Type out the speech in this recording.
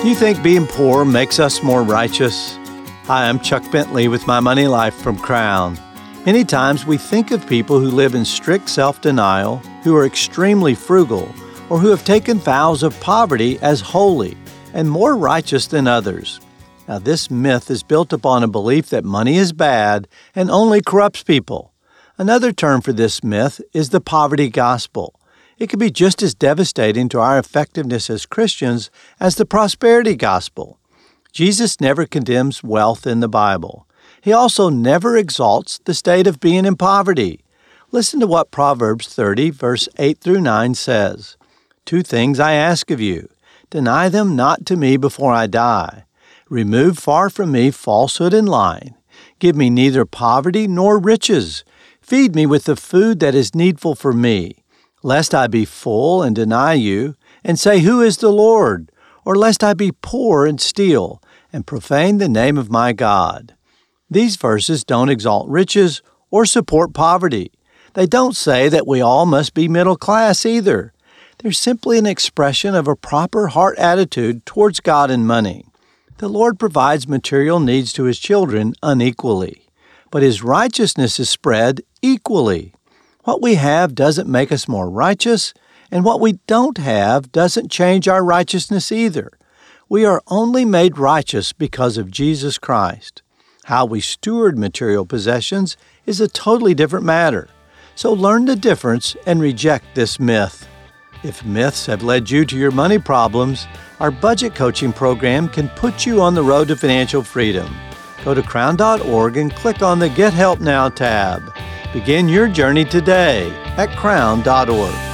You think being poor makes us more righteous? Hi, I'm Chuck Bentley with My Money Life from Crown. Many times we think of people who live in strict self-denial, who are extremely frugal, or who have taken vows of poverty as holy and more righteous than others. Now, this myth is built upon a belief that money is bad and only corrupts people. Another term for this myth is the poverty gospel. It can be just as devastating to our effectiveness as Christians as the prosperity gospel. Jesus never condemns wealth in the Bible. He also never exalts the state of being in poverty. Listen to what Proverbs 30, verse 8 through 9 says. 2 things I ask of you. Deny them not to me before I die. Remove far from me falsehood and lying. Give me neither poverty nor riches. Feed me with the food that is needful for me. Lest I be full and deny you, and say, Who is the Lord? Or lest I be poor and steal, and profane the name of my God. These verses don't exalt riches or support poverty. They don't say that we all must be middle class either. They're simply an expression of a proper heart attitude towards God and money. The Lord provides material needs to His children unequally, but His righteousness is spread equally. What we have doesn't make us more righteous, and what we don't have doesn't change our righteousness either. We are only made righteous because of Jesus Christ. How we steward material possessions is a totally different matter. So learn the difference and reject this myth. If myths have led you to your money problems, our budget coaching program can put you on the road to financial freedom. Go to crown.org and click on the Get Help Now tab. Begin your journey today at crown.org.